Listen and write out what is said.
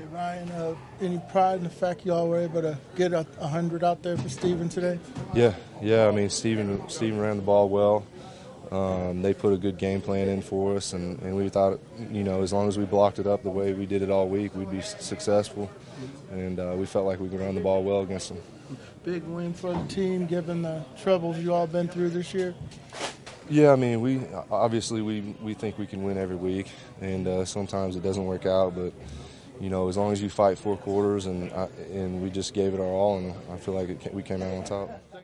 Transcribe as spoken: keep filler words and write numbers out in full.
Ryan, uh, any pride in the fact you all were able to get a hundred out there for Stephen today? Yeah, yeah. I mean, Stephen, Stephen ran the ball well. Um, they put a good game plan in for us, and, and we thought, you know, as long as we blocked it up the way we did it all week, we'd be successful. And uh, we felt like we could run the ball well against them. Big win for the team, given the troubles you all been through this year. Yeah, I mean, we obviously we we think we can win every week, and uh, sometimes it doesn't work out. But you know, as long as you fight four quarters, and I, and we just gave it our all, and I feel like it, we came out on top.